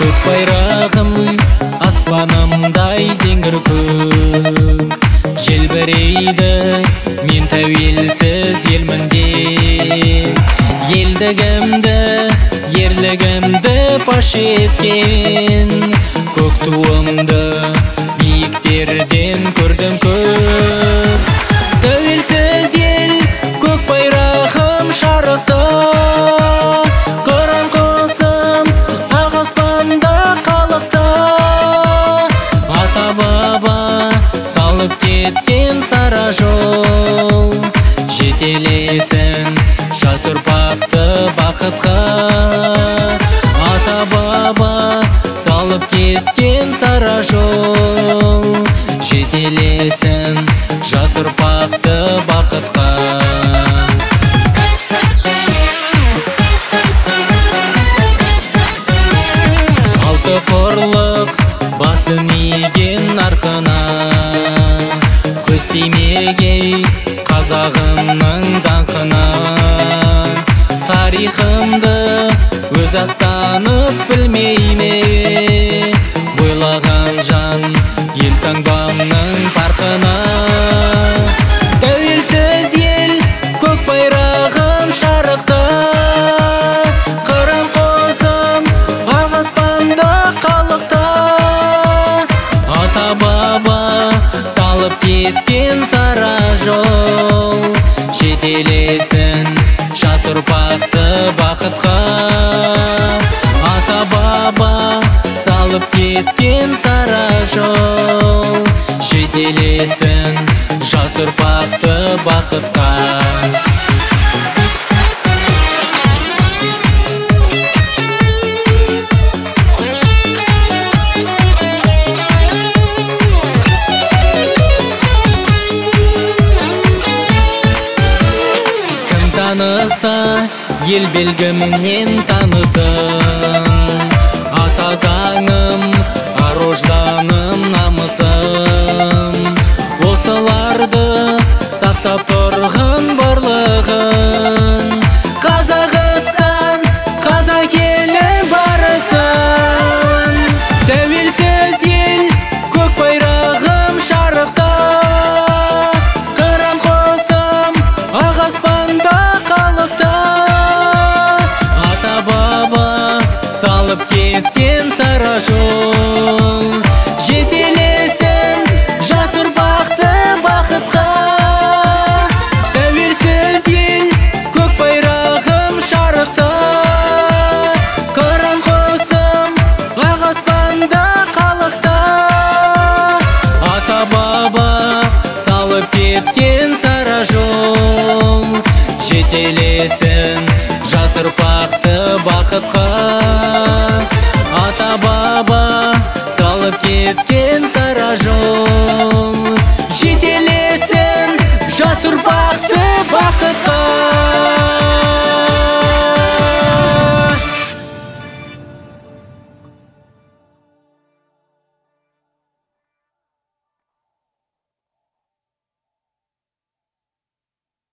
Көк байрағым аспанымдай зеңгір көк, желбірейді мен тәуелсіз елмін деп. Елдігімді, ерлігімді паш еткен көк туымды биіктерден көрдім көп. Тәуелсіз ел, көк байрағым шарықта, қыран құсым ақ аспанда қалықта. Ата баба салып кеткен сара жол, жетелесін жас ұрпақты бақытқа. Ата баба салып кеткен сара жол, жетелесін жас ұрпақты бақытқа. Алты құрлық басын иген нарқына, көз тимегей қазағымның даңқына. Тарихымды өз аттанып білмей ме, ойлаған жан ел таңбамның парқына. Тәуелсіз ел, көк байрағым шарықта, қыран құсым ақ аспанда қалықта. Ата баба салып кеткен сара жол, жетелесін жас ұрпақты бақытқа. Ата баба салып кеткен сара жол, жетелесін жас ұрпақты бақытқа. Таныса, ел белгімнен танысын, ата заңым, ар-ожданым, намысым. Осыларды сақтап тұрғын барлығын, Қазақстан, қазақ елі барысын. Тәуелсіз ел, көк байрағым шарықта, қыран құсым ақ аспанда қалықта. Ата баба салып кеткен сара жол, жетелесін жас ұрпақты бақытқа. Тәуелсіз ел, көк байрағым шарықта, қыран құсым ақ аспанда қалықта. Ата баба салып кеткен сара жол, жетелесін жас ұрпақты бақытқа.